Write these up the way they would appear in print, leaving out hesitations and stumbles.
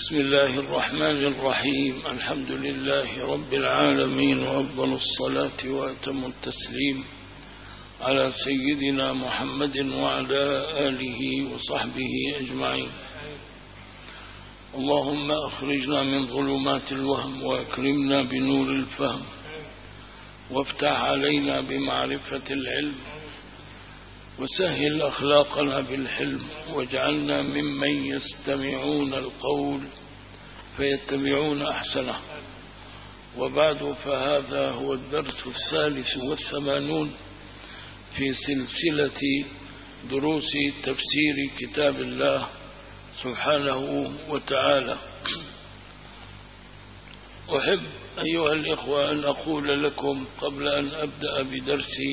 بسم الله الرحمن الرحيم. الحمد لله رب العالمين، وأفضل الصلاة وأتم التسليم على سيدنا محمد وعلى آله وصحبه أجمعين. اللهم أخرجنا من ظلمات الوهم وأكرمنا بنور الفهم، وافتح علينا بمعرفة العلم، وسهل أخلاقنا بالحلم، واجعلنا ممن يستمعون القول فيتبعون أحسنه. وبعد، فهذا هو الدرس 83 في سلسلة دروس تفسير كتاب الله سبحانه وتعالى. أحب أيها الإخوة أن أقول لكم قبل أن أبدأ بدرسي،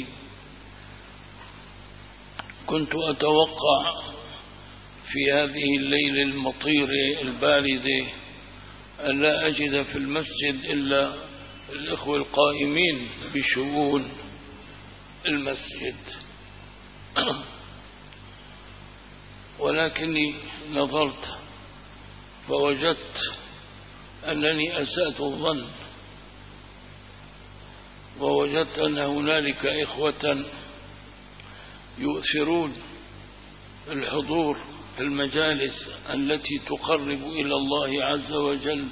كنت أتوقع في هذه الليلة المطيرة الباردة أن لا أجد في المسجد إلا الإخوة القائمين بشؤون المسجد، ولكني نظرت فوجدت أنني أسأت الظن، ووجدت أن هنالك إخوة يؤثرون الحضور في المجالس التي تقرب إلى الله عز وجل،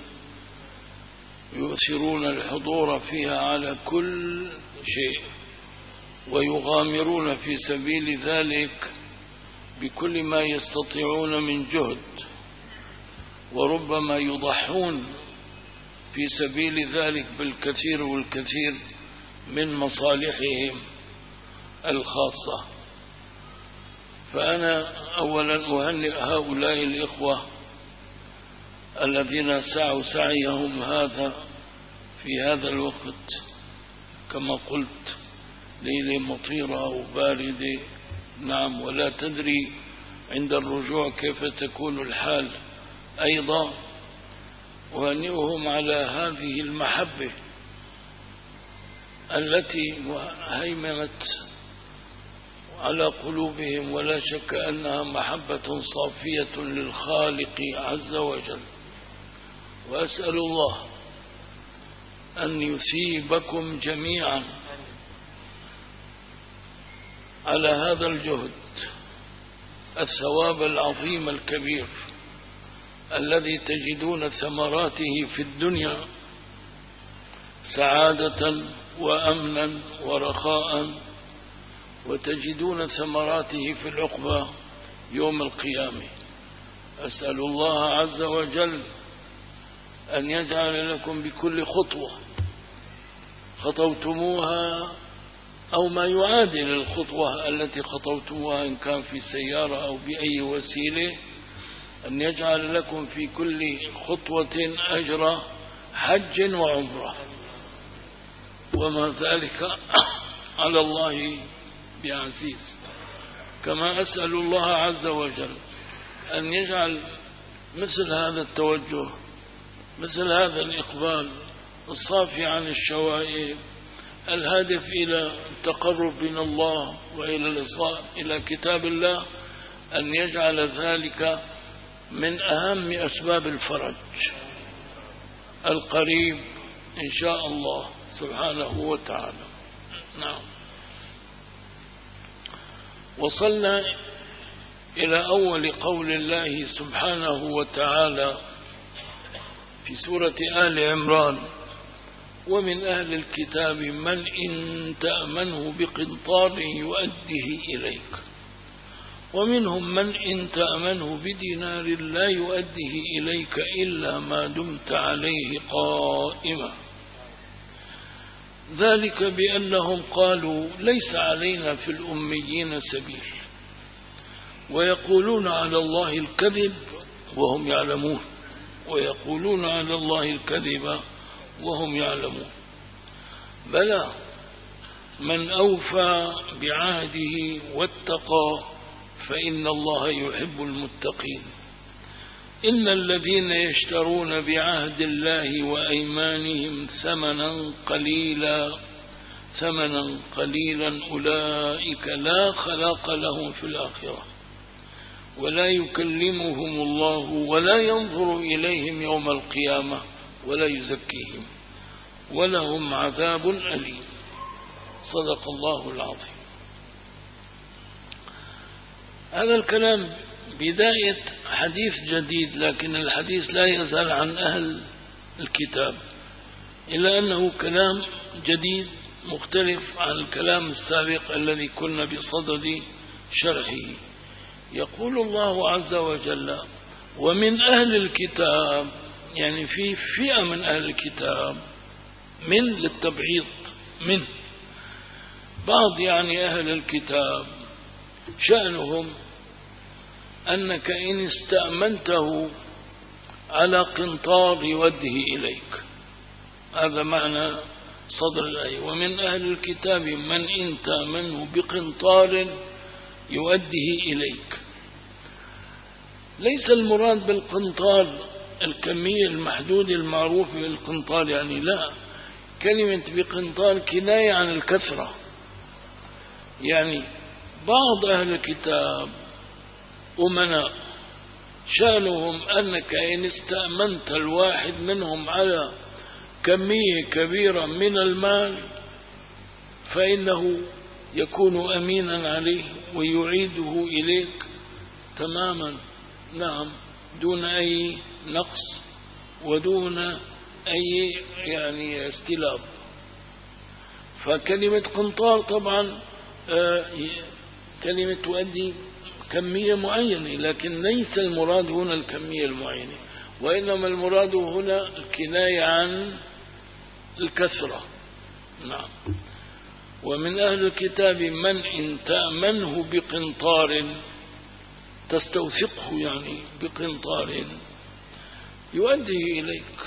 يؤثرون الحضور فيها على كل شيء، ويغامرون في سبيل ذلك بكل ما يستطيعون من جهد، وربما يضحون في سبيل ذلك بالكثير والكثير من مصالحهم الخاصة. فأنا أولا أهنئ هؤلاء الإخوة الذين سعوا سعيهم هذا في هذا الوقت، كما قلت ليلة مطيرة وباردة، نعم، ولا تدري عند الرجوع كيف تكون الحال. أيضا أهنئهم على هذه المحبة التي هيمنت على قلوبهم، ولا شك أنها محبة صافية للخالق عز وجل. وأسأل الله أن يثيبكم جميعا على هذا الجهد الثواب العظيم الكبير الذي تجدون ثمراته في الدنيا سعادة وأمنا ورخاء، وتجدون ثمراته في العقبة يوم القيامة. أسأل الله عز وجل أن يجعل لكم بكل خطوة خطوتموها أو ما يعادل الخطوة التي خطوتموها، إن كان في سيارة أو بأي وسيلة، أن يجعل لكم في كل خطوة أجر حج وعمرة، وما ذلك على الله بعزيز. كما أسأل الله عز وجل أن يجعل مثل هذا التوجه، مثل هذا الإقبال الصافي عن الشوائب، الهادف إلى التقرب من الله وإلى الإصغاء إلى كتاب الله، أن يجعل ذلك من أهم أسباب الفرج القريب إن شاء الله سبحانه وتعالى. نعم. وصلنا إلى أول قول الله سبحانه وتعالى في سورة آل عمران: ومن أهل الكتاب من إن تأمنه بقنطار يؤديه إليك، ومنهم من إن تأمنه بدينار لا يؤديه إليك إلا ما دمت عليه قائما، ذلك بأنهم قالوا ليس علينا في الأميين سبيل، ويقولون على الله الكذب وهم يعلمون، ويقولون على الله الكذب وهم يعلمون. بلى، من أوفى بعهده واتقى فإن الله يحب المتقين. إن الذين يشترون بعهد الله وأيمانهم ثمنا قليلا أولئك لا خلاق لهم في الآخرة ولا يكلمهم الله ولا ينظر إليهم يوم القيامة ولا يزكيهم ولهم عذاب أليم. صدق الله العظيم. هذا الكلام بداية حديث جديد، لكن الحديث لا يزال عن أهل الكتاب، إلا أنه كلام جديد مختلف عن الكلام السابق الذي كنا بصدد شرحه. يقول الله عز وجل: ومن أهل الكتاب، يعني في فئة من أهل الكتاب، من للتبعيض، من بعض يعني أهل الكتاب شأنهم أنك إن استأمنته على قنطار يوده إليك. هذا معنى صدر الآية: ومن أهل الكتاب من إن تأمنه بقنطار يؤده إليك. ليس المراد بالقنطار الكمية المحدود المعروف بالقنطار، يعني لا، كلمة بقنطار كناية عن الكثرة. يعني بعض أهل الكتاب أمناء شأنهم أنك إن استأمنت الواحد منهم على كمية كبيرة من المال فإنه يكون أمينا عليه ويعيده إليك تماما، نعم، دون أي نقص ودون أي يعني استلاب. فكلمة قنطار طبعا كلمة تؤدي كمية معينة، لكن ليس المراد هنا الكمية المعينة، وإنما المراد هنا الكناية عن الكثرة. نعم. ومن أهل الكتاب من إن تأمنه بقنطار، تستوثقه يعني بقنطار، يؤديه إليك.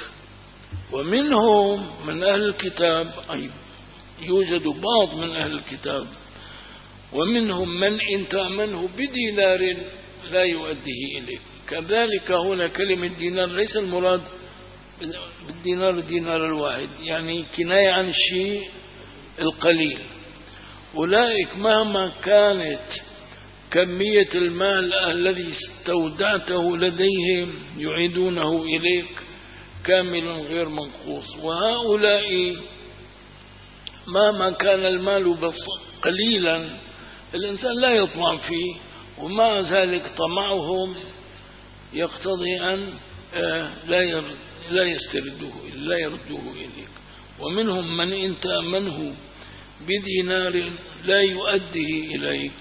ومنهم من أهل الكتاب أي يوجد بعض من أهل الكتاب، ومنهم من إن تأمنه بدينار لا يؤديه إليك. كذلك هنا كلمة دينار ليس المراد بالدينار الدينار الواحد، يعني كناية عن الشيء القليل. أولئك مهما كانت كمية المال الذي استودعته لديهم يعيدونه إليك كاملا غير منقوص. وهؤلاء مهما كان المال قليلا الإنسان لا يطمع فيه، ومع ذلك طمعهم يقتضي أن لا يسترده، لا يرده إليك. ومنهم من إن تأمنه بدينار لا يؤديه إليك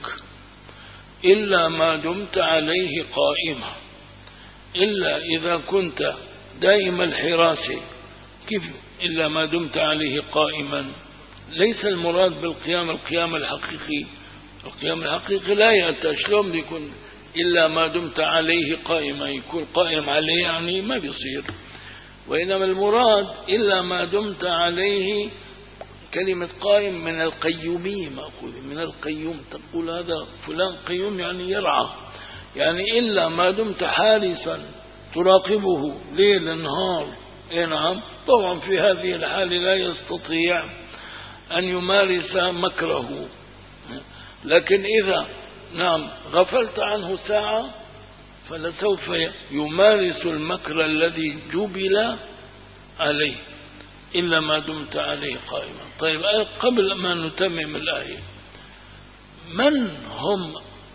إلا ما دمت عليه قائما، إلا إذا كنت دائم الحراسة. كيف إلا ما دمت عليه قائما؟ ليس المراد بالقيام القيام الحقيقي. القيام الحقيقي لا يأتي. شلون بيكون إلا ما دمت عليه قائما؟ يكون قائم عليه يعني ما بيصير. وإنما المراد إلا ما دمت عليه، كلمة قائم من القيومية مأخوذة من القيوم، تقول هذا فلان قيوم يعني يرعى، يعني إلا ما دمت حارسا تراقبه ليل نهار. نعم. طبعا في هذه الحالة لا يستطيع أن يمارس مكره، لكن إذا نعم غفلت عنه ساعة فلسوف يمارس المكر الذي جبل عليه إلا ما دمت عليه قائما. طيب، قبل ما نتمم الآية، من هم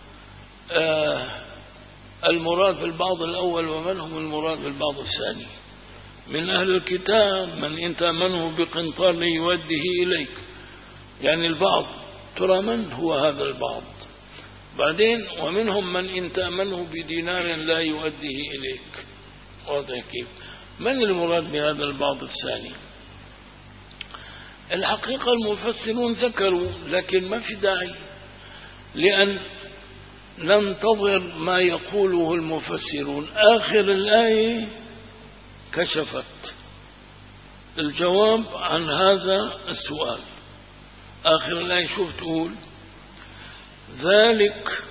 المراد بالبعض الأول ومن هم المراد بالبعض الثاني؟ من أهل الكتاب من إن تأمنه بقنطار ليوده إليك، يعني البعض. ترى من هو هذا البعض؟ بعدين ومنهم من إن تأمنه بدينار لا يؤديه إليك. واضح كيف؟ من المراد بهذا البعض الثاني؟ الحقيقة المفسرون ذكروا، لكن ما في داعي لأن ننتظر ما يقوله المفسرون. آخر الآية كشفت الجواب عن هذا السؤال. آخر الآية شوف تقول: ذلك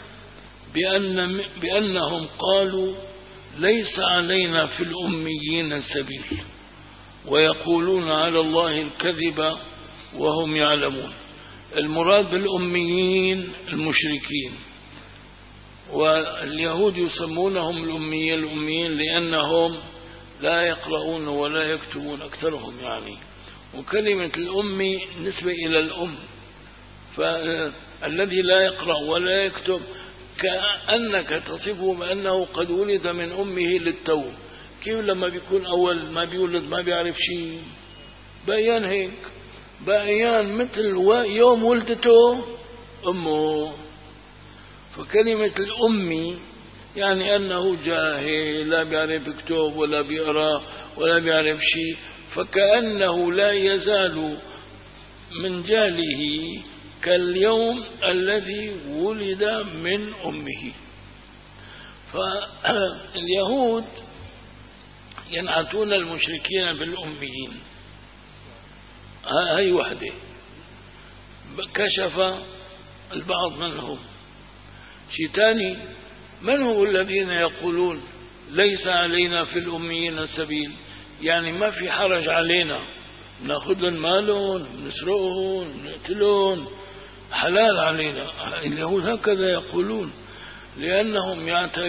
بأنهم قالوا ليس علينا في الأميين سبيل ويقولون على الله الكذب وهم يعلمون. المراد بالأميين المشركين، واليهود يسمونهم الأميين لأنهم لا يقرؤون ولا يكتبون أكثرهم يعني. وكلمة الأمي نسبة إلى الأم، فالذي لا يقرأ ولا يكتب كأنك تصفه بأنه قد ولد من أمه للتو. كيف لما بيكون أول ما بيولد ما بيعرف شيء؟ بأيان هيك، بأيان مثل يوم ولدته أمه. فكلمة الأمي يعني أنه جاهل لا بيعرف يكتب ولا بيقرأ ولا بيعرف شيء، فكأنه لا يزال من جهله كاليوم الذي ولد من أمه. فاليهود ينعتون المشركين بالأميين، هاي وحدة. كشف البعض منهم. شيء ثاني، من هم الذين يقولون ليس علينا في الأميين سبيل؟ يعني ما في حرج علينا نأخذ مالهم نسرقهم نقتلهم، حلال علينا. اليهود هكذا يقولون، لأنهم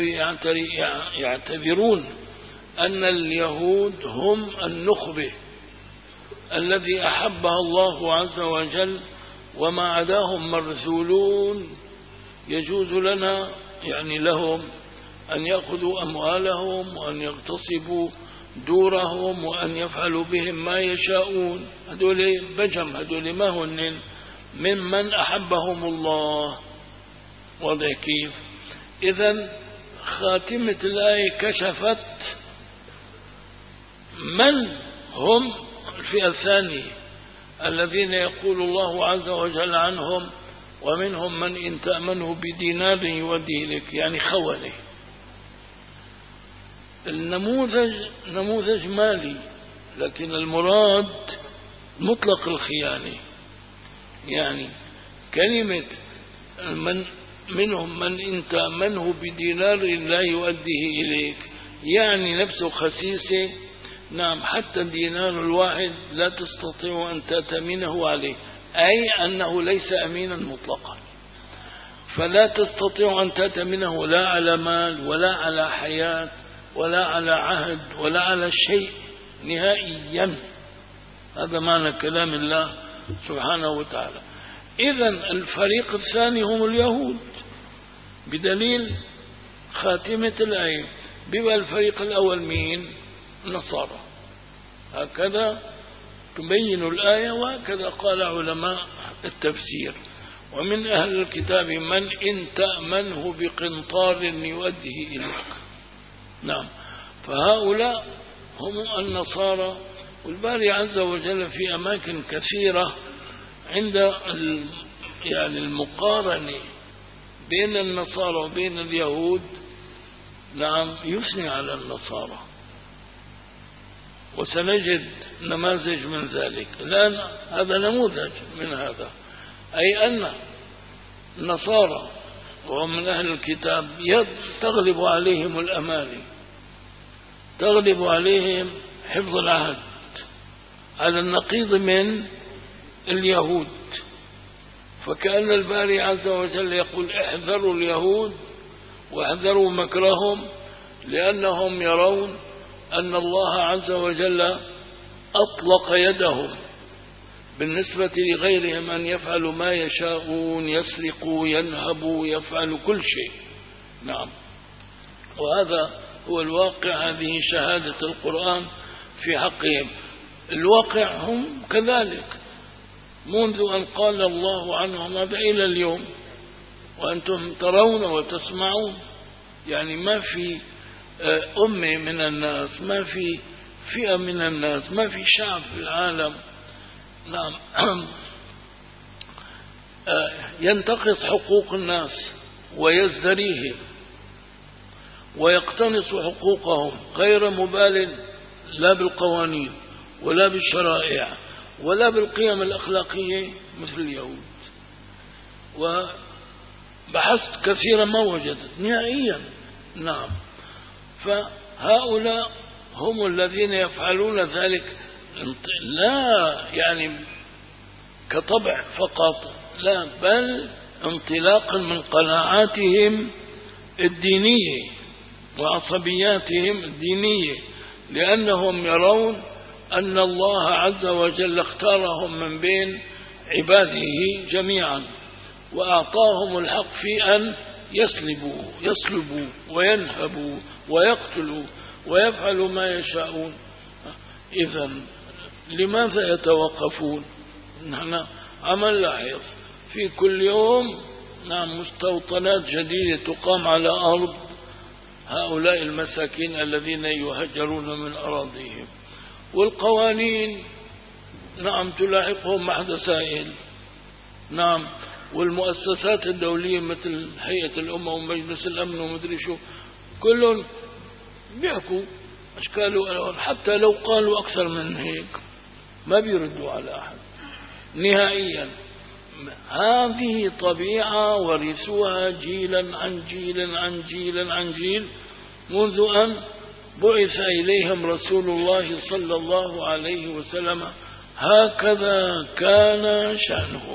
يعتبرون أن اليهود هم النخبة الذي أحبها الله عز وجل، وما عداهم مرذولون. يجوز لنا يعني لهم أن يأخذوا أموالهم وأن يغتصبوا دورهم وأن يفعلوا بهم ما يشاءون. هذول بجم، هذول ما هن ممن أحبهم الله. واضح كيف؟ إذن خاتمة الآية كشفت من هم الفئة الثانية الذين يقول الله عز وجل عنهم ومنهم من إن تأمنه بدينار يوديه لك، يعني خونة. النموذج نموذج مالي، لكن المراد مطلق الخيانة. يعني كلمة منهم من إن تأمنه بدينار لا يؤديه إليك، يعني نفسه خسيسة. نعم، حتى الدينار الواحد لا تستطيع أن تأتمنه عليه، أي أنه ليس أمينا مطلقا. فلا تستطيع أن تأتمنه لا على مال ولا على حياة ولا على عهد ولا على شيء نهائيا. هذا معنى كلام الله سبحانه وتعالى. إذن الفريق الثاني هم اليهود بدليل خاتمة الآية. بيبقى الفريق الأول مين؟ النصارى. هكذا تبين الآية، وهكذا قال علماء التفسير. ومن أهل الكتاب من إن تأمنه بقنطار يؤديه إليك. نعم، فهؤلاء هم النصارى. والباري عز وجل في أماكن كثيرة عند يعني المقارنة بين النصارى وبين اليهود، نعم، يثني على النصارى، وسنجد نماذج من ذلك. الآن هذا نموذج من هذا، أي أن النصارى وهم من أهل الكتاب تغلب عليهم الأماني، تغلب عليهم حفظ العهد، على النقيض من اليهود. فكأن الباري عز وجل يقول احذروا اليهود واحذروا مكرهم، لأنهم يرون أن الله عز وجل أطلق يدهم بالنسبة لغيرهم أن يفعلوا ما يشاءون، يسرقوا ينهبوا يفعلوا كل شيء. نعم، وهذا هو الواقع. هذه شهادة القرآن في حقهم. الواقع هم كذلك منذ أن قال الله عنهم هذا إلى اليوم، وأنتم ترون وتسمعون. يعني ما في أمة من الناس، ما في فئة من الناس، ما في شعب في العالم، نعم، ينتقص حقوق الناس ويزدريهم ويقتنص حقوقهم غير مبال لا بالقوانين ولا بالشرائع ولا بالقيم الأخلاقية مثل اليهود. وبحثت كثيرا ما وجدت نهائيا. نعم، فهؤلاء هم الذين يفعلون ذلك، لا يعني كطبع فقط، لا، بل انطلاقا من قناعاتهم الدينية وعصبياتهم الدينية، لأنهم يرون أن الله عز وجل اختارهم من بين عباده جميعا وأعطاهم الحق في أن يسلبوا وينهبوا ويقتلوا ويفعلوا ما يشاءون. إذن لماذا يتوقفون؟ نحن عم نلاحظ في كل يوم مستوطنات جديدة تقام على أرض هؤلاء المساكين الذين يهجرون من أراضيهم، والقوانين تلاحقهم محدثائل. والمؤسسات الدولية مثل هيئة الأمة ومجلس الأمن ومدري شو كلهم بيحكوا أشكال، حتى لو قالوا أكثر من هيك ما بيردوا على أحد نهائيا. هذه طبيعة ورثوها جيلا عن جيل عن جيل عن جيل منذ أن بعث إليهم رسول الله صلى الله عليه وسلم. هكذا كان شأنهم.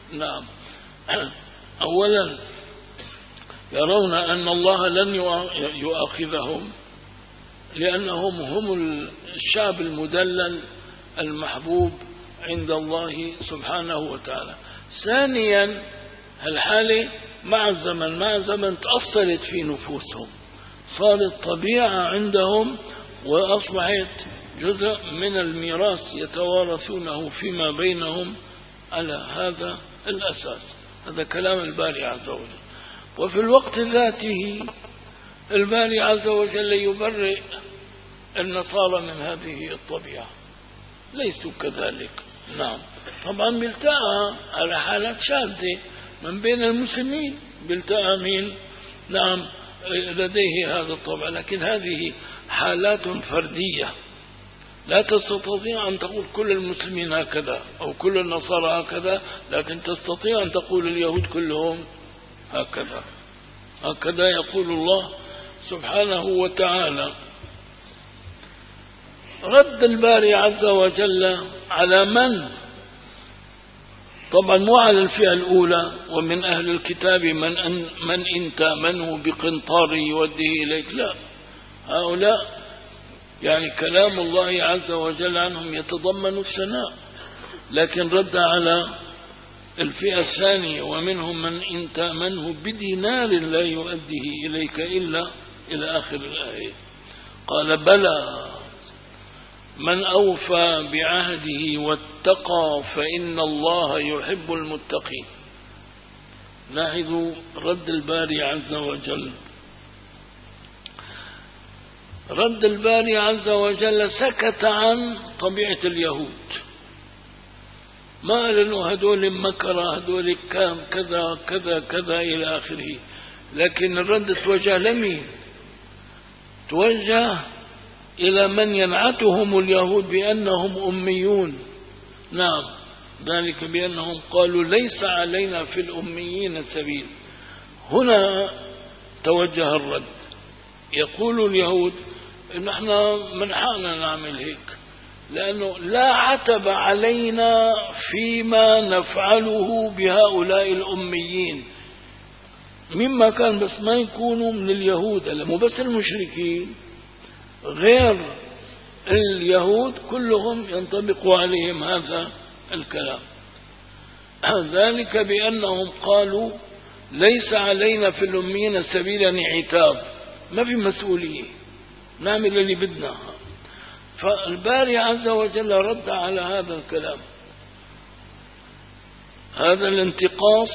أولا يرون أن الله لن يؤاخذهم لأنهم هم الشعب المدلل المحبوب عند الله سبحانه وتعالى. ثانيا الحالة مع الزمن تأثرت في نفوسهم، صارت طبيعة عندهم وأصبحت جزء من الميراث يتوارثونه فيما بينهم على هذا الأساس. هذا كلام الباري عز وجل. وفي الوقت ذاته الباري عز وجل يبرئ النصارى من هذه الطبيعة، ليسوا كذلك. طبعا بيلتقى على حالات شاذة من بين المسلمين، بيلتقى مين لديه هذا الطبع، لكن هذه حالات فردية. لا تستطيع أن تقول كل المسلمين هكذا أو كل النصارى هكذا، لكن تستطيع أن تقول اليهود كلهم هكذا. هكذا يقول الله سبحانه وتعالى. رد الباري عز وجل على من؟ طبعا مو على الفئة الأولى، ومن أهل الكتاب من إن تأمنه بقنطار يوديه إليك، لا، هؤلاء يعني كلام الله عز وجل عنهم يتضمن الثناء، لكن رد على الفئة الثانية ومنهم من إن تأمنه بدينار لا يؤديه إليك إلا إلى آخر الآية. قال بلى من أوفى بعهده واتقى فإن الله يحب المتقين. لاحظوا رد الباري عز وجل. رد الباري عز وجل سكت عن طبيعة اليهود، ما قال إنه هدول مكرة، هدول كذا كذا كذا إلى آخره، لكن الرد توجه لمين؟ توجه إلى من ينعتهم اليهود بأنهم أميون. ذلك بأنهم قالوا ليس علينا في الأميين سبيل. هنا توجه الرد. يقول اليهود إن احنا من حقنا نعمل هيك، لأنه لا عتب علينا فيما نفعله بهؤلاء الأميين مما كان، بس ما يكونوا من اليهود، مو بس المشركين، غير اليهود كلهم ينطبق عليهم هذا الكلام. ذلك بأنهم قالوا ليس علينا في الأميين سبيلا عتاب، ما في مسؤولية، نعمل اللي بدنا. فالباري عز وجل رد على هذا الكلام، هذا الانتقاص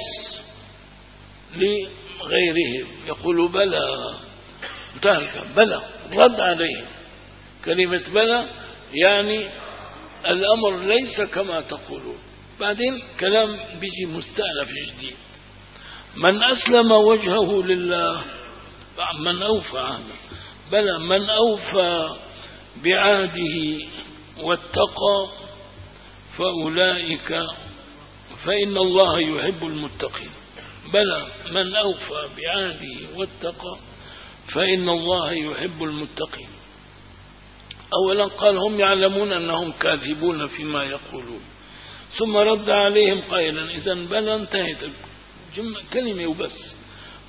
لغيرهم. يقول بلى، بلى، رد عليهم. كلمة بلى يعني الأمر ليس كما تقولون. بعدين كلام بيجي مستأنف جديد. من أسلم وجهه لله، من أوفى عهده، بلى من أوفى بعهده واتقى فأولئك فإن الله يحب المتقين. بلى من أوفى بعهده واتقى فإن الله يحب المتقين. أولا قال هم يعلمون أنهم كاذبون فيما يقولون، ثم رد عليهم قائلا إذن بلى انتهت كلمة وبس.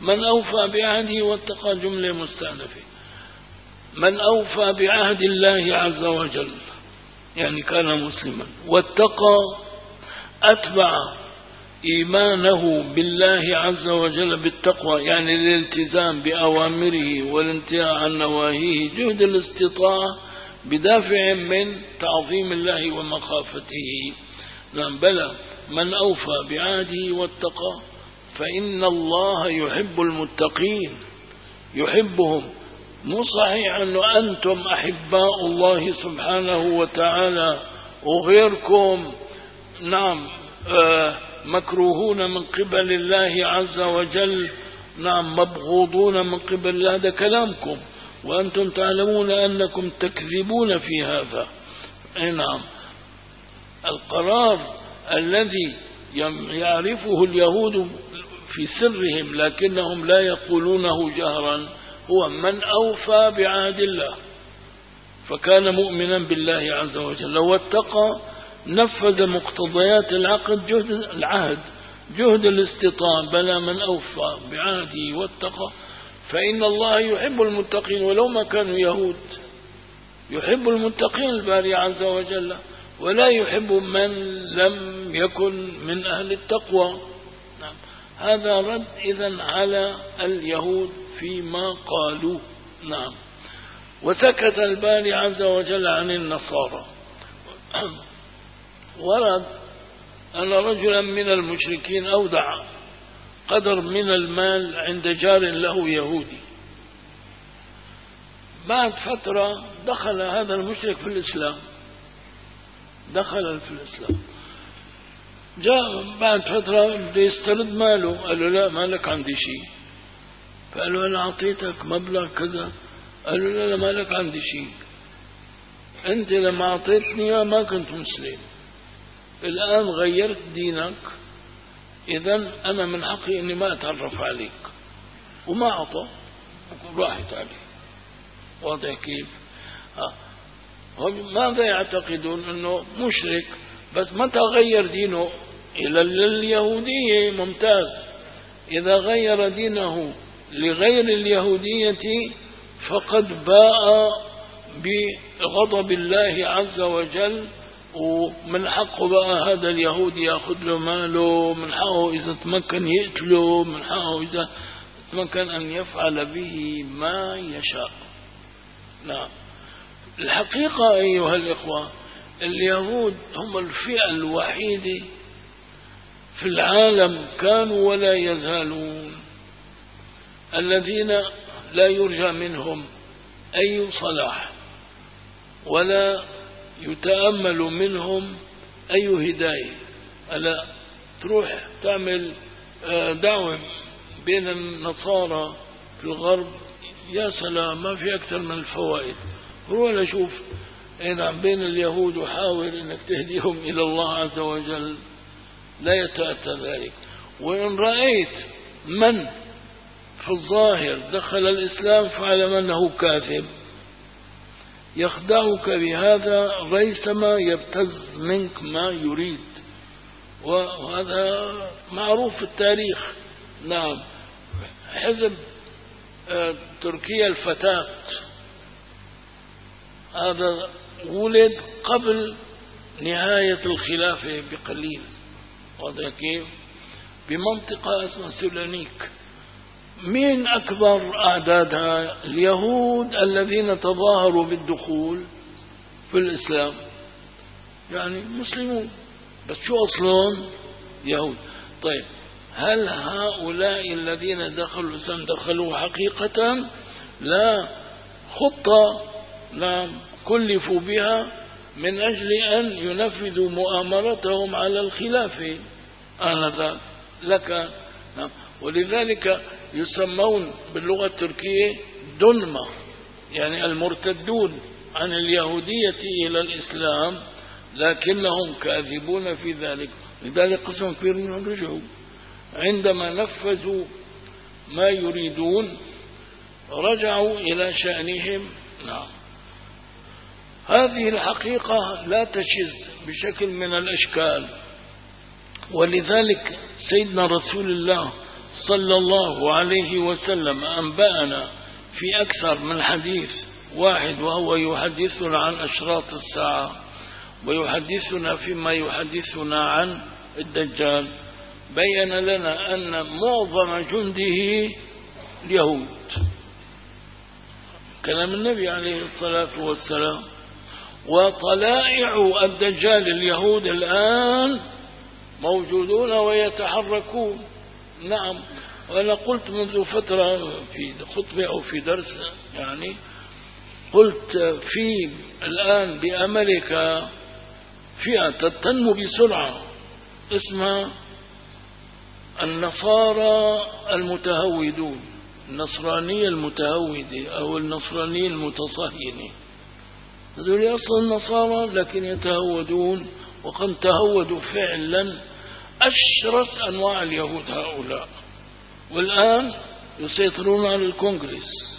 من أوفى بعهده واتقى جملة مستأنفة. من أوفى بعهد الله عز وجل يعني كان مسلما، واتقى أتبع إيمانه بالله عز وجل بالتقوى يعني الالتزام بأوامره والانتهاء عن نواهيه جهد الاستطاعة بدافع من تعظيم الله ومخافته. نعم بلى من أوفى بعهده واتقى فإن الله يحب المتقين، يحبهم. مو صحيح أنه أنتم أحباء الله سبحانه وتعالى وغيركم نعم مكروهون من قبل الله عز وجل، نعم مبغوضون من قبل الله. هذا كلامكم وأنتم تعلمون أنكم تكذبون في هذا. نعم القرار الذي يعرفه اليهود في سرهم لكنهم لا يقولونه جهرا هو من أوفى بعهد الله فكان مؤمنا بالله عز وجل، واتقى نفذ مقتضيات العهد جهد الاستطاعة. بلى من أوفى بعهده واتقى فإن الله يحب المتقين، ولو ما كانوا يهود يحب المتقين الباري عز وجل ولا يحب من لم يكن من أهل التقوى. نعم هذا رد إذن على اليهود فيما قالوا. نعم وسكت الباري عز وجل عن النصارى. ورد أن رجلا من المشركين أودع قدر من المال عند جار له يهودي. بعد فترة دخل هذا المشرك في الإسلام، دخل في الإسلام، جاء بعد فترة بده يسترد ماله، قال له لا مالك عندي شيء. فقال له أنا أعطيتك مبلغ كذا، قال له لا مالك عندي شيء، أنت لما أعطيتني ما كنت مسلم، الآن غيرت دينك، إذن أنا من حقي أني ما أتعرف عليك. وما أعطى، راحت عليه. واضح كيف؟ ماذا يعتقدون؟ أنه مشرك بس متى غير دينه إلى اليهودية ممتاز، إذا غير دينه لغير اليهودية فقد باء بغضب الله عز وجل، ومن حقه بقى هذا اليهودي يأخذ له ماله، من حقه إذا تمكن يقتله، من حقه إذا تمكن أن يفعل به ما يشاء. نعم الحقيقة أيها الإخوة اليهود هم الفئة الوحيدة في العالم كانوا ولا يزالون الذين لا يرجى منهم أي صلاح ولا يتأمل منهم أي هداية. ألا تروح تعمل دعوة بين النصارى في الغرب، يا سلام ما في أكثر من الفوائد. روح لشوف بين اليهود وحاول أنك تهديهم إلى الله عز وجل، لا يتأتى ذلك. وإن رأيت من في الظاهر دخل الإسلام فاعلم أنه كاذب، يخدعك بهذا ريثما يبتز منك ما يريد، وهذا معروف في التاريخ. نعم حزب تركيا الفتاة هذا ولد قبل نهاية الخلافة بقليل، واضح كيف؟ بمنطقة اسمها سيلانيك. مين أكبر أعدادها؟ اليهود الذين تظاهروا بالدخول في الإسلام، يعني مسلمون بس شو أصلهم؟ يهود. طيب هل هؤلاء الذين دخلوا الإسلام دخلوا حقيقة؟ لا، خطة نعم كلفوا بها من أجل أن ينفذوا مؤامرتهم على الخلافة آنذاك لك. نعم ولذلك يسمون باللغة التركية دنمة، يعني المرتدون عن اليهودية إلى الإسلام، لكنهم كاذبون في ذلك. لذلك قسم كبير منهم رجعوا عندما نفذوا ما يريدون، رجعوا إلى شأنهم. نعم هذه الحقيقة لا تشذ بشكل من الأشكال. ولذلك سيدنا رسول الله صلى الله عليه وسلم أنبأنا في أكثر من حديث واحد، وهو يحدثنا عن أشراط الساعة ويحدثنا فيما يحدثنا عن الدجال، بين لنا أن معظم جنده اليهود. كلام النبي عليه الصلاة والسلام. وطلائع الدجال اليهود الآن موجودون ويتحركون. نعم. وأنا قلت منذ فترة في خطبة أو في درس يعني، قلت في الآن بأمريكا فئة تنمو بسرعة اسمها النصارى المتهودون، النصرانية المتهودة أو النصرانية المتصهينة. هذول أصلا النصارى لكن يتهودون، وقد تهودوا فعلا أشرس أنواع اليهود هؤلاء، والآن يسيطرون على الكونغرس.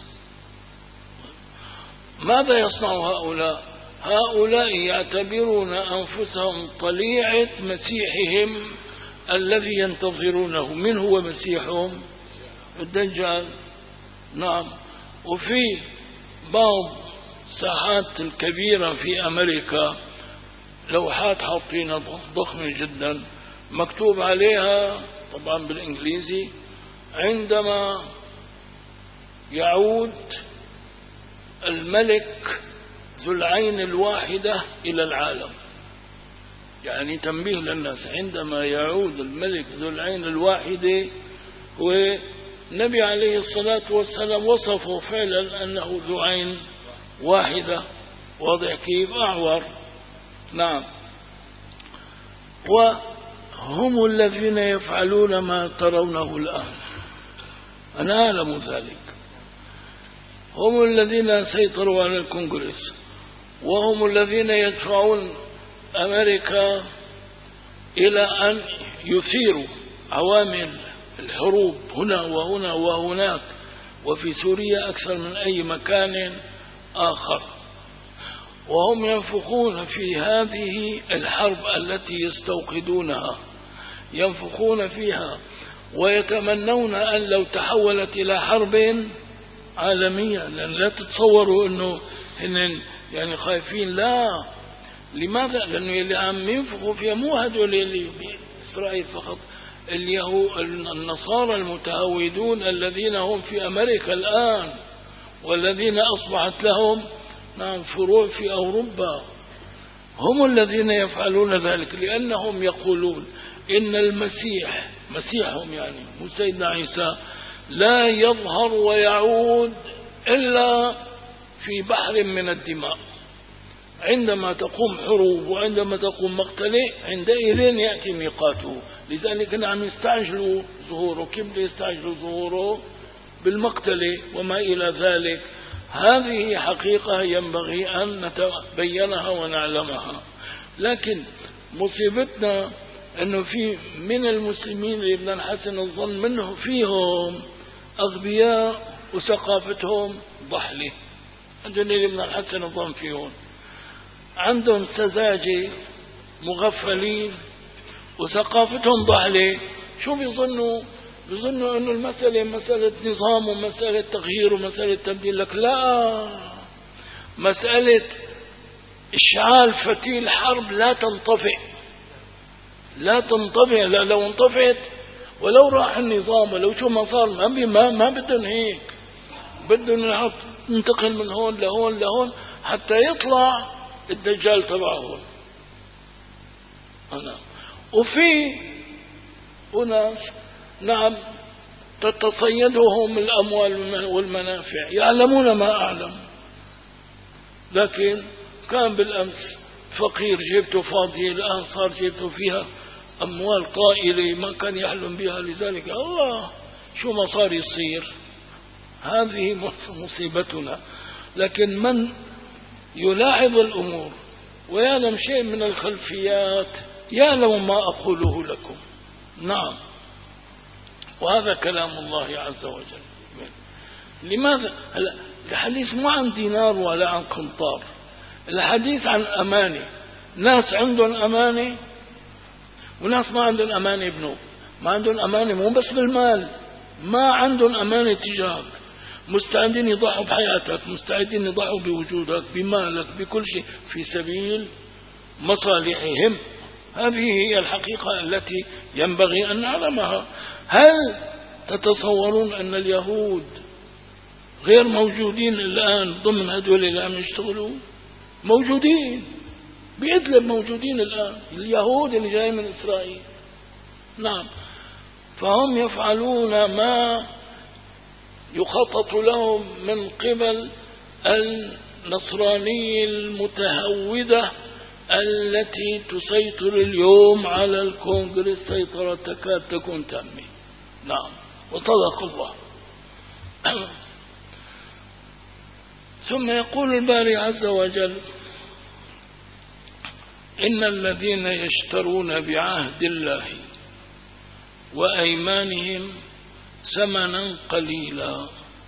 ماذا يصنع هؤلاء؟ هؤلاء يعتبرون أنفسهم طليعة مسيحهم الذي ينتظرونه. من هو مسيحهم؟ الدجال. نعم. وفي بعض ساحات الكبيرة في أمريكا لوحات حاطين ضخمة جدا مكتوب عليها طبعا بالإنجليزي: عندما يعود الملك ذو العين الواحدة إلى العالم. يعني تنبيه للناس، عندما يعود الملك ذو العين الواحدة. والنبي عليه الصلاة والسلام وصفه فعلا أنه ذو عين واحدة، واضح كيف؟ أعور. نعم. وهم الذين يفعلون ما ترونه الآن، أنا أعلم ذلك. هم الذين سيطروا على الكونغرس، وهم الذين يدفعون أمريكا إلى أن يثيروا عوامل الحروب هنا وهنا وهناك، وفي سوريا أكثر من أي مكان آخر. وهم ينفخون في هذه الحرب التي يستوقدونها، ينفخون فيها ويتمنون أن لو تحولت إلى حرب عالمية. لأن لا تتصوروا أنه هن يعني خايفين، لا. لماذا؟ لأنه اللي عم ينفخوا فيها مو هدول اللي بإسرائيل فقط، النصارى المتهودون الذين هم في أمريكا الآن، والذين أصبحت لهم فروع في أوروبا، هم الذين يفعلون ذلك. لأنهم يقولون إن المسيح، مسيحهم يعني مو سيدنا عيسى، لا يظهر ويعود إلا في بحر من الدماء. عندما تقوم حروب وعندما تقوم مقتلة عندئذ يأتي ميقاته. لذلك نعم يستعجلوا ظهوره. كيف يستعجلوا ظهوره؟ بالمقتلة وما إلى ذلك. هذه حقيقة ينبغي أن نتبينها ونعلمها. لكن مصيبتنا أنه في من المسلمين اللي بدنا نحسن الظن منه فيهم أغبياء وثقافتهم ضحلة. هذول اللي بدنا نحسن الظن فيهم عندهم سذاجة، مغفلين، وثقافتهم ضحلة. شو بيظنوا أنه المسألة مسألة نظام ومسألة تغيير ومسألة تبديل. لك لا، مسألة إشعال فتيل حرب لا تنطفئ، لا تنطفئ. لا، لو انطفئت ولو راح النظام ولو شو ما صار ما بدهم هيك، بدهم ننتقل من هون لهون لهون حتى يطلع الدجال تبعهم. وفي أناس نعم تتصيدهم الأموال والمنافع، يعلمون ما أعلم. لكن كان بالأمس فقير جيبته فاضية، الآن صار جيبته فيها أموال طائلة ما كان يحلم بها. لذلك الله شو ما صار يصير. هذه مصيبتنا. لكن من يلاحظ الأمور ويعلم شيء من الخلفيات يعلم ما أقوله لكم. نعم. وهذا كلام الله عز وجل. لماذا؟ الحديث مو عن دينار ولا عن قنطار، الحديث عن أمانة. ناس عندهم أمانة وناس ما عندهم أمانة. ابنه ما عندهم أمانة مو بس بالمال، ما عندهم أمانة تجاهك، مستعدين يضحوا بحياتك، مستعدين يضحوا بوجودك، بمالك، بكل شيء في سبيل مصالحهم. هذه هي الحقيقة التي ينبغي أن نعلمها. هل تتصورون أن اليهود غير موجودين الآن ضمن هذول اللي عم يشتغلوا؟ موجودين بإدلب، موجودين الآن اليهود اللي جاي من إسرائيل. نعم، فهم يفعلون ما يخطط لهم من قبل النصرانية المتهودة التي تسيطر اليوم على الكونغرس سيطرة تكاد تكون تامة. نعم، وصدق الله. ثم يقول الباري عز وجل: إن الذين يشترون بعهد الله وأيمانهم ثمنا قليلا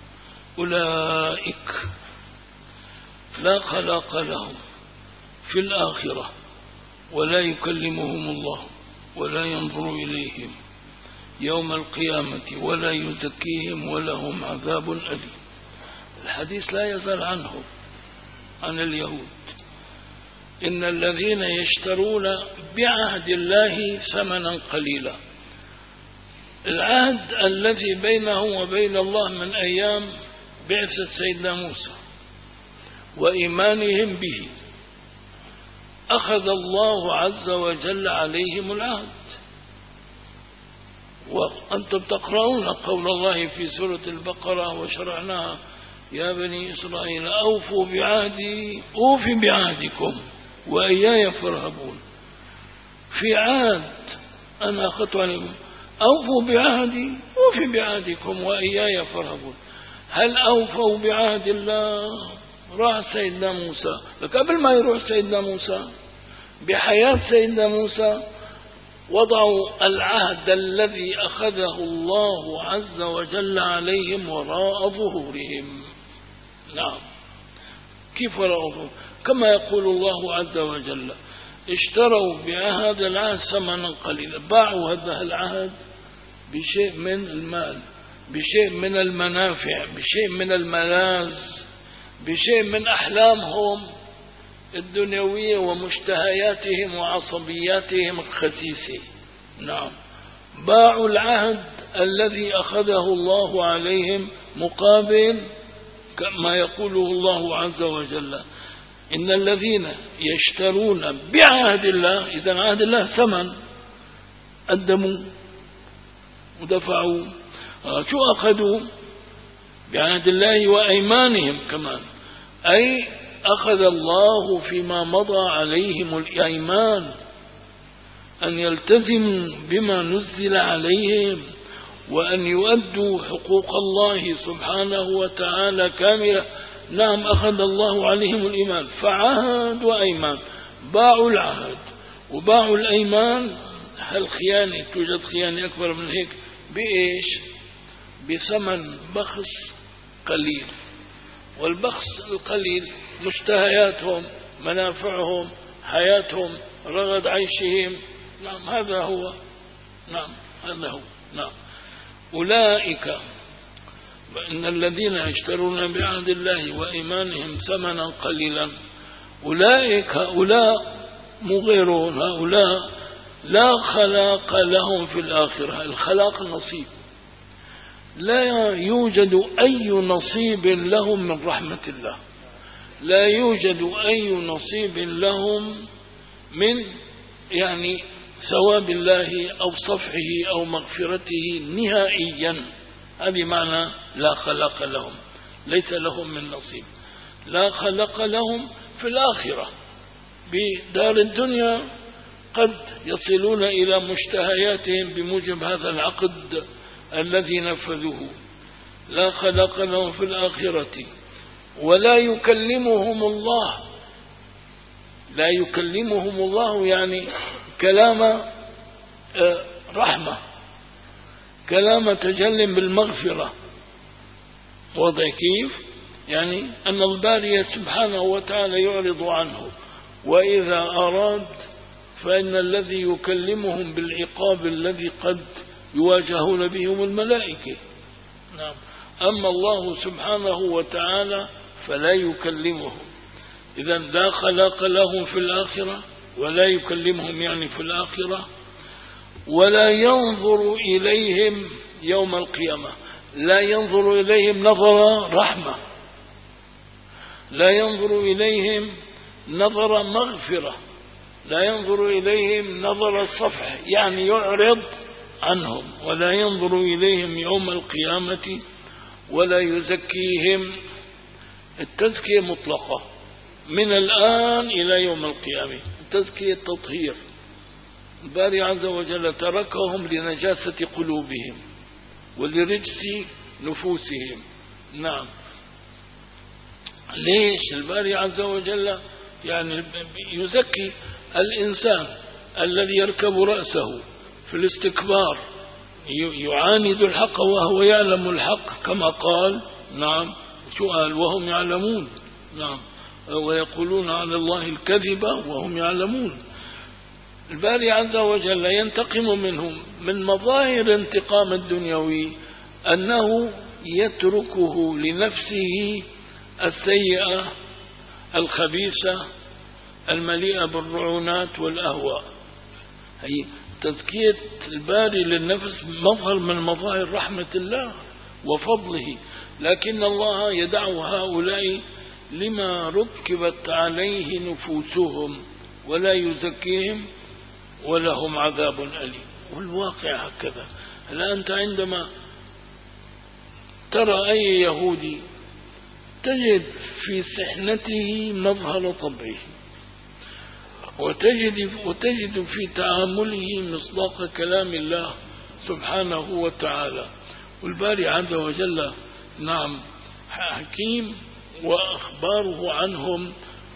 أولئك لا خلاق لهم في الآخرة ولا يكلمهم الله ولا ينظر إليهم يوم القيامة ولا يزكيهم ولهم عذاب أليم. الحديث لا يزال عنه، عن اليهود. إن الذين يشترون بعهد الله ثمنا قليلا، العهد الذي بينه وبين الله من أيام بعثة سيدنا موسى وإيمانهم به، أخذ الله عز وجل عليهم العهد. وأنتم تقرؤون قول الله في سورة البقرة: وشرعناها يا بني إسرائيل أوفوا بعهدي أوف بعهدكم وإياي فارهبون. في عهد أنا أخذت عليكم، أوفوا بعهدي أوف بعهدكم وإياي فارهبون. هل أوفوا بعهد الله؟ راح سيدنا موسى، قبل ما يروح سيدنا موسى بحياة سيدنا موسى وضعوا العهد الذي أخذه الله عز وجل عليهم وراء ظهورهم. نعم، كيف وراء ظهورهم؟ كما يقول الله عز وجل: اشتروا بعهد العهد ثمنا قليلا، باعوا هذا العهد بشيء من المال، بشيء من المنافع، بشيء من الملاذ، بشيء من أحلامهم الدنيوية ومشتهياتهم وعصبياتهم الخسيسة. نعم، باعوا العهد الذي أخذه الله عليهم مقابل كما يقوله الله عز وجل: إن الذين يشترون بعهد الله، إذن عهد الله ثمن، قدموا ودفعوا. شو أخذوا؟ بعهد الله وأيمانهم كمان، أي أخذ الله فيما مضى عليهم الأيمان أن يلتزموا بما نزل عليهم وأن يؤدوا حقوق الله سبحانه وتعالى كاملة. نعم، أخذ الله عليهم الإيمان، فعهد وأيمان، باعوا العهد وباعوا الأيمان. هل خيانة؟ توجد خيانة أكبر من هيك؟ بإيش؟ بثمن بخس قليل. والبخس القليل مشتهياتهم، منافعهم، حياتهم، رغد عيشهم. نعم، هذا هو. نعم، هذا هو. نعم، أولئك إن الذين يشترون بعهد الله وإيمانهم ثمنا قليلا أولئك، هؤلاء مغيرون، هؤلاء لا خلاق لهم في الآخرة. الخلاق نصيب، لا يوجد أي نصيب لهم من رحمة الله، لا يوجد أي نصيب لهم من يعني ثواب الله أو صفحه أو مغفرته نهائيا. هذه معنى لا خلق لهم، ليس لهم من نصيب. لا خلق لهم في الآخرة، بدار الدنيا قد يصلون إلى مشتهياتهم بموجب هذا العقد الذي نفذوه. لا خلق لهم في الآخرة ولا يكلمهم الله. لا يكلمهم الله يعني كلام رحمة، كلام تجل بالمغفرة. وضع كيف؟ يعني أن الباري سبحانه وتعالى يعرض عنه، وإذا أراد فإن الذي يكلمهم بالعقاب الذي قد يواجهون بهم الملائكة. نعم. أما الله سبحانه وتعالى فلا يكلمهم، إذا لا خلاق لهم في الآخرة ولا يكلمهم يعني في الآخرة، ولا ينظر إليهم يوم القيامة، لا ينظر إليهم نظر رحمة، لا ينظر إليهم نظر مغفرة، لا ينظر إليهم نظر صفح يعني يعرض عنهم، ولا ينظر إليهم يوم القيامة ولا يزكيهم. التزكية مطلقة من الآن إلى يوم القيامة، التزكية التطهير. الباري عز وجل تركهم لنجاسة قلوبهم ولرجس نفوسهم. نعم. ليش الباري عز وجل يعني يزكي الإنسان الذي يركب رأسه في الاستكبار يعاند الحق وهو يعلم الحق كما قال. نعم. سؤال وهم يعلمون. نعم. ويقولون على الله الكذب وهم يعلمون. الباري عز وجل ينتقم منهم من مظاهر انتقام الدنيوي أنه يتركه لنفسه السيئة الخبيثة المليئة بالرعونات والأهواء. هي تزكية الباري للنفس مظهر من مظاهر رحمة الله وفضله، لكن الله يدع هؤلاء لما ركبت عليه نفوسهم ولا يزكيهم ولهم عذاب أليم. والواقع هكذا. هلا أنت عندما ترى أي يهودي تجد في سحنته مظهر طبعه، وتجد في تعامله مصداق كلام الله سبحانه وتعالى. والباري عز وجل نعم حكيم، وأخباره عنهم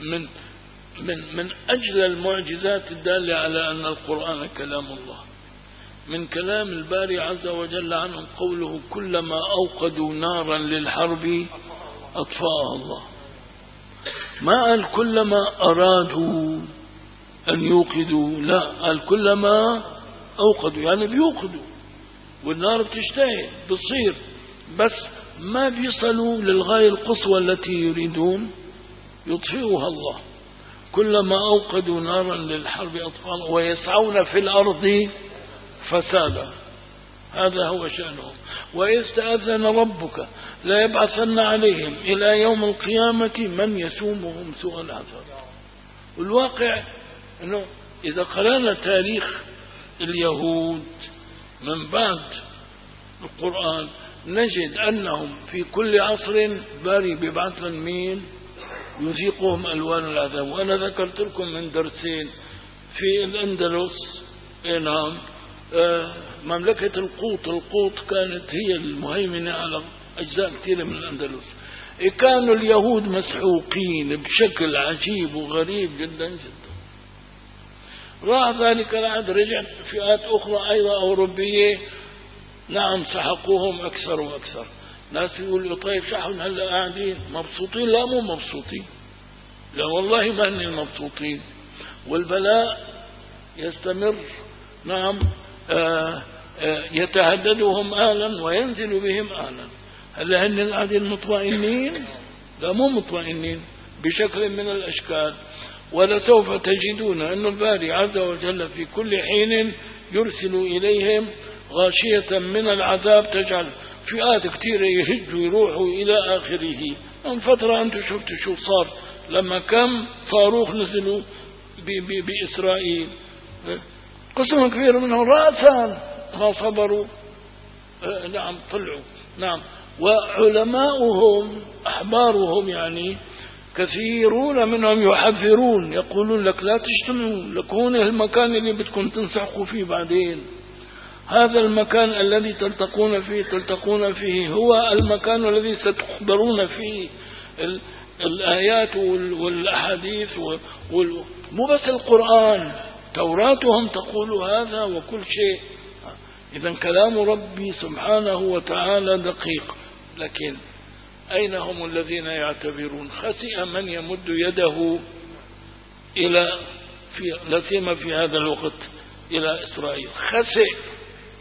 من أجل المعجزات الدالة على أن القرآن كلام الله. من كلام الباري عز وجل عنهم قوله كلما أوقدوا نارا للحرب أطفأها الله. ما قال كلما أرادوا أن يوقدوا، لا، قال كلما أوقدوا يعني بيوقدوا، والنار بتشتعل بتصير، بس ما بيصلوا للغاية القصوى التي يريدون يطفئها الله. كلما أوقدوا نارا للحرب أطفأها ويسعون في الأرض فسادا، هذا هو شأنهم. وإذ تأذن ربك لا يبعثن عليهم إلى يوم القيامة من يسومهم سوء العذاب. والواقع أنه إذا قرأنا تاريخ اليهود من بعد القرآن نجد أنهم في كل عصر باري بيبعث لهم مين يذيقهم ألوان العذاب. وأنا ذكرت لكم من درسين في الأندلس. نعم. مملكة القوط كانت هي المهيمنة على أجزاء كثيرة من الأندلس. كانوا اليهود مسحوقين بشكل عجيب وغريب جدا جدا. راح ذلك العهد رجعت فئات أخرى أيضا أوروبية، نعم، سحقوهم أكثر وأكثر. ناس يقولوا طيب شحن هلا قاعدين مبسوطين؟ لا، مو مبسوطين، لا والله ما هن مبسوطين، والبلاء يستمر. نعم. يتهددهم آلا وينزل بهم آلا. هلا هن قاعدين مطمئنين؟ لا، مو مطمئنين بشكل من الأشكال. ولسوف تجدون أن الباري عز وجل في كل حين يرسل إليهم غاشية من العذاب تجعل فئات كثيرة يهجوا يروحوا إلى آخره. من فترة أنتم شفتوا شو صار لما كم صاروخ نزلوا بإسرائيل، قسم كبير منهم رأسا ما صبروا. نعم طلعوا. نعم. وعلماؤهم أحبارهم يعني كثيرون منهم يحذرون، يقولون لك لا تجتمعوا لكون المكان اللي بدكم تنسحقوا فيه بعدين. هذا المكان الذي تلتقون فيه هو المكان الذي ستخبرون فيه الآيات والأحاديث مو بس القرآن، توراتهم تقول هذا وكل شيء. إذن كلام ربي سبحانه وتعالى دقيق، لكن أين هم الذين يعتبرون؟ خسئ من يمد يده إلى لا سيما في هذا الوقت إلى إسرائيل. خسئ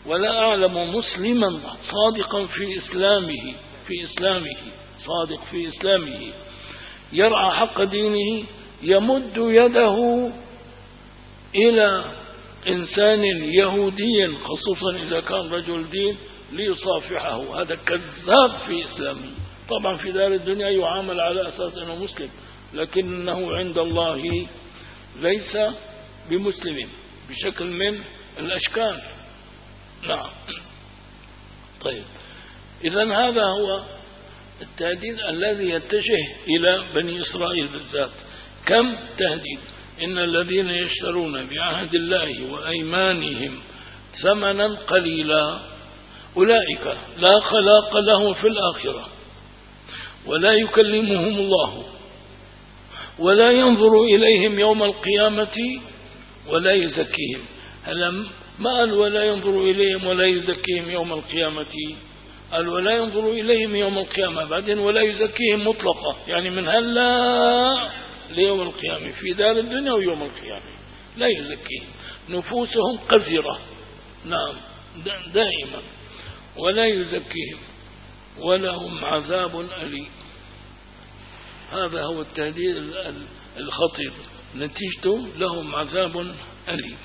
ولا أعلم مسلما صادقا في إسلامه صادق في إسلامه يرعى حق دينه يمد يده إلى إنسان يهودي خصوصا إذا كان رجل دين ليصافحه. هذا كذاب في إسلامه. طبعا في دار الدنيا يعامل على أساس أنه مسلم، لكنه عند الله ليس بمسلم بشكل من الأشكال. نعم. طيب، إذن هذا هو التهديد الذي يتجه إلى بني إسرائيل بالذات. كم تهديد؟ إن الذين يشترون بعهد الله وأيمانهم ثمنا قليلا أولئك لا خلاق لهم في الآخرة ولا يكلمهم الله ولا ينظر إليهم يوم القيامة ولا يزكيهم. هلا ما قال ولا ينظر إليهم ولا يزكيهم يوم القيامة، قال ولا ينظر إليهم يوم القيامة، بعدين ولا يزكيهم مطلقة، يعني من هلا ليوم القيامة في دار الدنيا ويوم القيامة لا يزكيهم، نفوسهم قذرة. نعم دائما ولا يزكيهم ولهم عذاب أليم. هذا هو التهديد الخطير، نتيجته لهم عذاب أليم.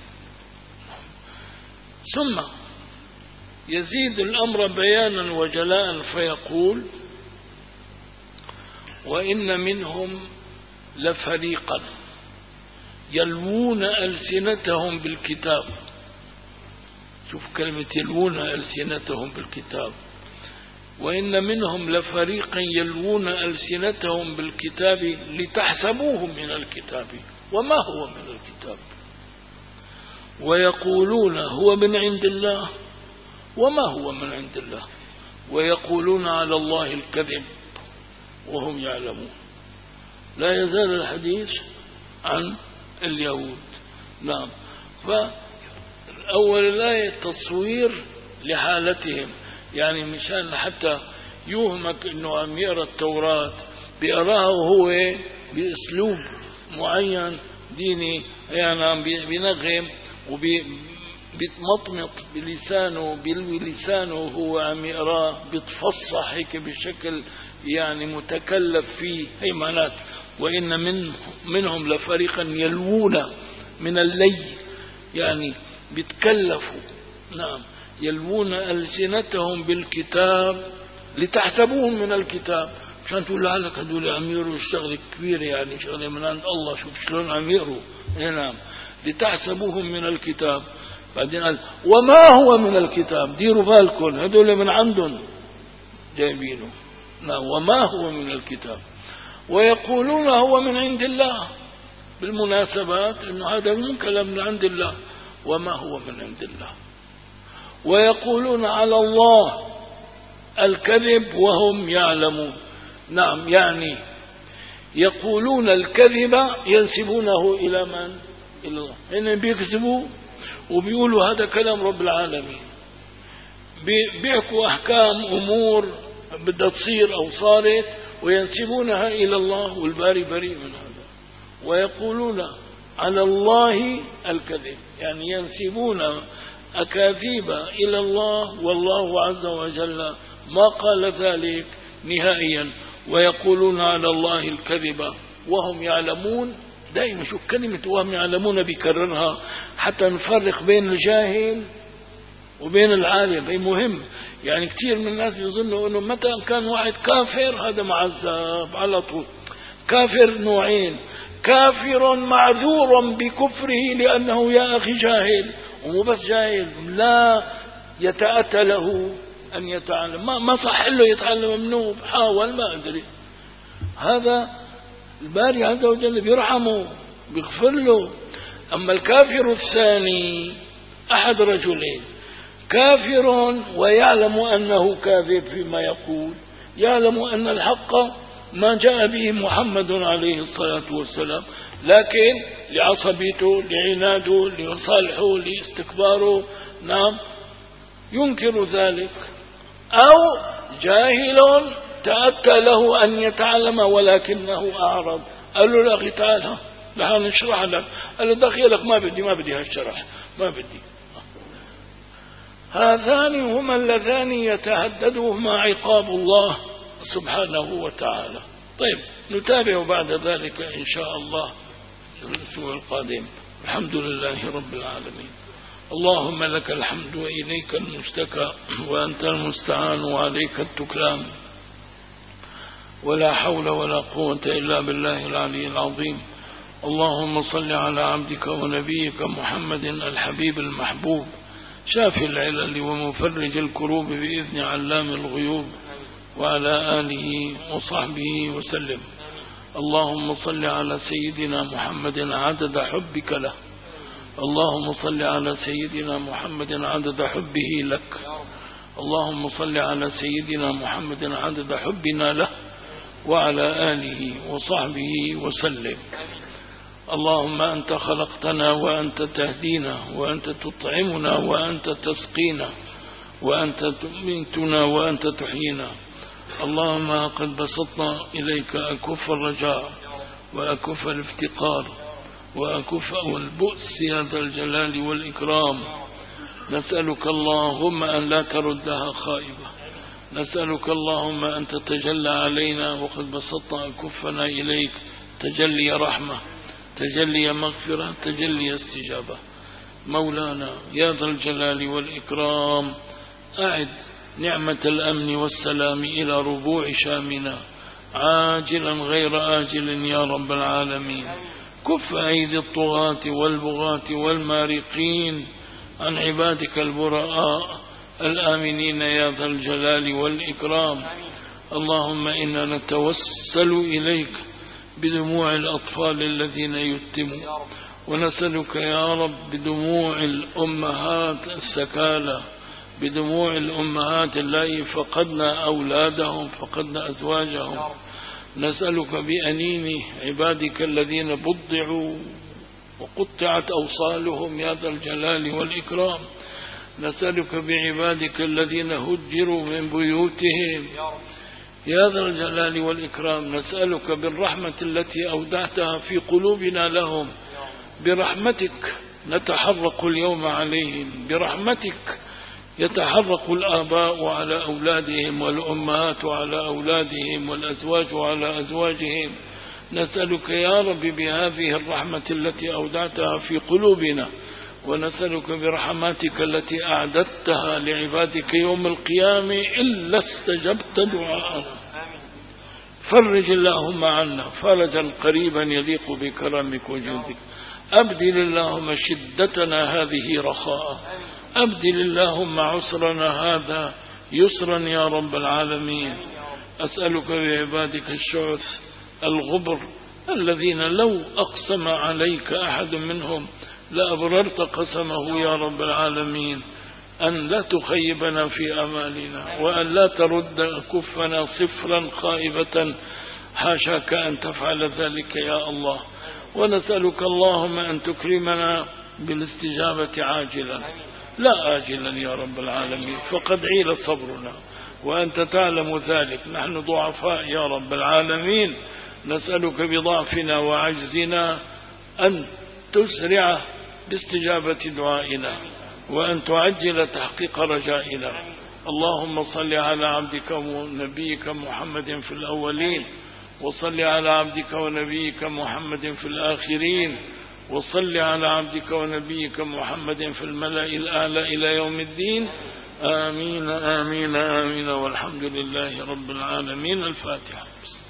ثم يزيد الأمر بيانا وجلاء فيقول وإن منهم لفريقا يلوون ألسنتهم بالكتاب. شوف كلمة يلوون ألسنتهم بالكتاب. وإن منهم لفريقا يلوون ألسنتهم بالكتاب لتحسبوه من الكتاب وما هو من الكتاب ويقولون هو من عند الله وما هو من عند الله ويقولون على الله الكذب وهم يعلمون. لا يزال الحديث عن اليهود. نعم. فأول الآية تصوير لحالتهم، يعني مشان حتى يوهمك انه عم يقرا التوراة بيقراها وهو باسلوب معين ديني، يعني عم بينغم وبيتمطمط بلسانه بلسانه وهو عم يقراه، بيتفصح هيك بشكل يعني متكلف فيه. هي معنات وإن منهم لفريقا يلوون من اللي، يعني بيتكلفوا. نعم يلوون ألسنتهم بالكتاب لتحسبوهم من الكتاب، مشان تقول لعلك هدول عم يقروا شغله كبيره، يعني شغله من عند الله، شوف شلون عم يقروا. نعم لتحسبوهم من الكتاب. بعدين قال وما هو من الكتاب، ديروا بالكم هدول من عندهم جايبينه. نعم وما هو من الكتاب ويقولون هو من عند الله. بالمناسبات انه هذا مو كلام من عند الله، وما هو من عند الله. ويقولون على الله الكذب وهم يعلمون. نعم يعني يقولون الكذب ينسبونه إلى من؟ إلى الله. هنا بيكذبوا وبيقولوا هذا كلام رب العالمين، بيحكوا أحكام أمور بدها تصير أو صارت وينسبونها إلى الله والباري بريء من هذا. ويقولون على الله الكذب، يعني ينسبون أكاذيب إلى الله والله عز وجل ما قال ذلك نهائيا. ويقولون على الله الكذب وهم يعلمون. دائما شوف كلمة وهم يعلمون بيكررها حتى نفرق بين الجاهل وبين العالم. هي مهم، يعني كثير من الناس يظنوا انه متى كان واحد كافر هذا معذب على طول. كافر نوعين: كافر معذور بكفره لأنه يا أخي جاهل، ومو بس جاهل لا يتأتى له أن يتعلم، ما صح له يتعلم منه، حاول ما أدري. هذا الباري عز وجل بيرحمه بيغفر له. أما الكافر الثاني أحد رجلين: كافر ويعلم أنه كاذب فيما يقول، يعلم أن الحق ما جاء به محمد عليه الصلاة والسلام، لكن لعصبيته لعناده لصالحه لاستكباره نعم ينكر ذلك. أو جاهل تأتى له أن يتعلم ولكنه أعرض، قال له: لا أخي تعال نحن نشرح لك. قال له: دخيلك ما بدي هالشرح ما بدي. هذان هما اللذان يتهددهما عقاب الله سبحانه وتعالى. طيب نتابع بعد ذلك إن شاء الله في الأسبوع القادم. الحمد لله رب العالمين. اللهم لك الحمد وإليك المشتكى وأنت المستعان وعليك التكلان، ولا حول ولا قوة إلا بالله العلي العظيم. اللهم صل على عبدك ونبيك محمد الحبيب المحبوب، شافي العلل ومفرج الكروب بإذن علام الغيوب، وعلى آله وصحبه وسلم. اللهم صل على سيدنا محمد عدد حبك له، اللهم صل على سيدنا محمد عدد حبه لك، اللهم صل على سيدنا محمد عدد حبنا له، وعلى آله وصحبه وسلم. اللهم أنت خلقتنا وأنت تهدينا وأنت تطعمنا وأنت تسقينا وأنت تميتنا وأنت تحيينا. اللهم قد بسطنا إليك أكف الرجاء وأكف الافتقار وأكف البؤس يا ذا الجلال والإكرام. نسألك اللهم أن لا تردها خائبة، نسألك اللهم أن تتجلى علينا وقد بسطنا أكفنا إليك تجلي رحمة، تجلي مغفرة، تجلي استجابة. مولانا يا ذا الجلال والإكرام، أعد نعمة الأمن والسلام إلى ربوع شامنا عاجلا غير آجل يا رب العالمين. كف أيدي الطغاة والبغاة والمارقين عن عبادك البراء الآمنين يا ذا الجلال والإكرام. اللهم إنا نتوسل إليك بدموع الأطفال الذين يتمون، ونسألك يا رب بدموع الأمهات السكالى، بدموع الأمهات اللائي فقدنا أولادهم فقدنا أزواجهم. نسألك بأنين عبادك الذين بضعوا وقطعت أوصالهم يا ذا الجلال والإكرام. نسألك بعبادك الذين هجروا من بيوتهم يا ذا الجلال والإكرام. نسألك بالرحمة التي أودعتها في قلوبنا لهم، برحمتك نتحرق اليوم عليهم، برحمتك يتحرق الآباء على أولادهم والأمهات على أولادهم والأزواج على أزواجهم. نسألك يا رب بهذه الرحمة التي أودعتها في قلوبنا، ونسألك برحماتك التي أعددتها لعبادك يوم القيامة إلا استجبت دعاءنا. فرج اللهم عنا فرجا قريبا يليق بكرمك وجودك. أبدل اللهم شدتنا هذه رخاء، أبدل اللهم عسرنا هذا يسرا يا رب العالمين. أسألك بعبادك الشعث الغبر الذين لو أقسم عليك أحد منهم لأبررت قسمه يا رب العالمين، أن لا تخيبنا في أمالنا، وأن لا ترد كفنا صفرا خائبة، حاشاك أن تفعل ذلك يا الله. ونسألك اللهم أن تكرمنا بالاستجابة عاجلا لا آجلا يا رب العالمين، فقد عيل صبرنا وأنت تعلم ذلك. نحن ضعفاء يا رب العالمين، نسألك بضعفنا وعجزنا أن تسرع باستجابة دعائنا وأن تعجل تحقيق رجائنا. اللهم صل على عبدك ونبيك محمد في الأولين، وصل على عبدك ونبيك محمد في الآخرين، وصل على عبدك ونبيك محمد في الملأ الأعلى إلى يوم الدين. آمين آمين آمين، والحمد لله رب العالمين. الفاتحة.